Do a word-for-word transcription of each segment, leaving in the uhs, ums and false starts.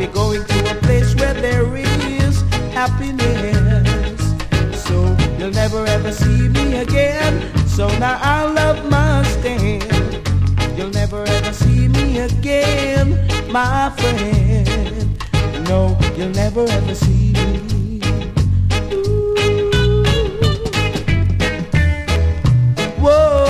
We're going to a place where there is happiness. So you'll never ever see me again. So now our love must end. You'll never ever see me again, my friend. No, you'll never ever see me. Whoa.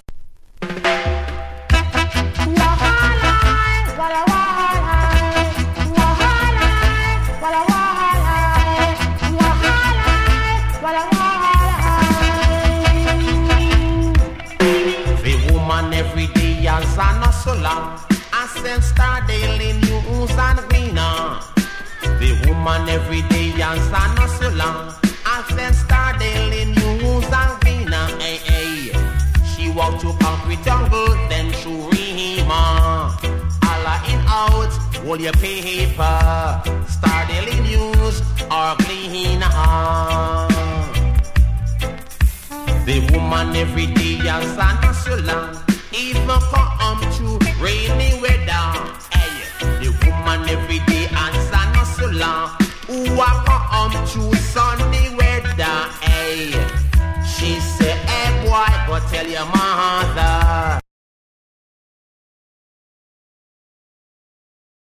I send Star Daily News and Greener. The woman every day and San Sola. I send Star Daily News and Greener. Hey, hey. She walked to concrete jungle, then she Rima. Allah in out, hold your paper. Star Daily News or Greener. The woman every day and San Sola. Even come to rainy weather, hey. The woman every day answer no so long. Who a come to sunny weather, hey. She say, hey boy, go tell your mother.